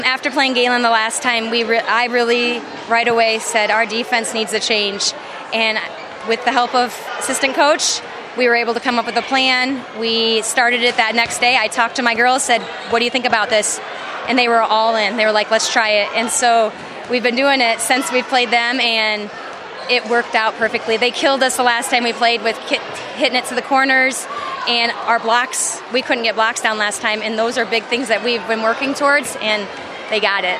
After playing Galen the last time, I really right away said our defense needs a change. And with the help of assistant coach, we were able to come up with a plan. We started it that next day. I talked to my girls, said, what do you think about this? And they were all in. They were like, let's try it. And so we've been doing it since we played them, and it worked out perfectly. They killed us the last time we played with hitting it to the corners. And our blocks, we couldn't get blocks down last time. And those are big things that we've been working towards, and they got it.